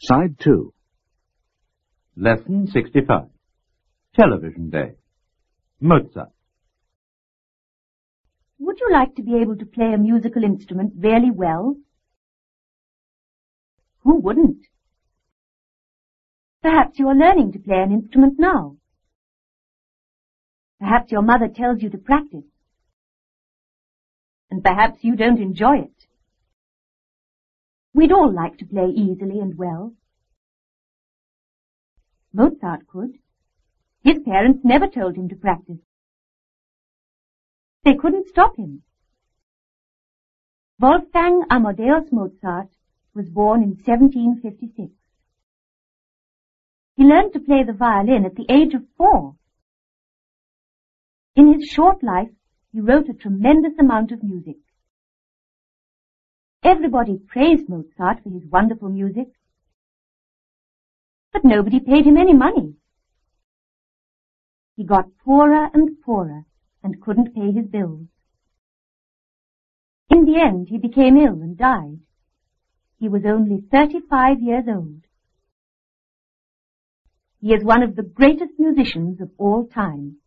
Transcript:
Side 2. Lesson 65. Television Day. Mozart. Would you like to be able to play a musical instrument really well? Who wouldn't? Perhaps you are learning to play an instrument now. Perhaps your mother tells you to practice. And perhaps you don't enjoy it. We'd all like to play easily and well. Mozart could. His parents never told him to practice. They couldn't stop him. Wolfgang Amadeus Mozart was born in 1756. He learned to play the violin at the age of 4. In his short life, he wrote a tremendous amount of music. Everybody praised Mozart for his wonderful music, but nobody paid him any money. He got poorer and poorer and couldn't pay his bills. In the end, he became ill and died. He was only 35 years old. He is one of the greatest musicians of all time.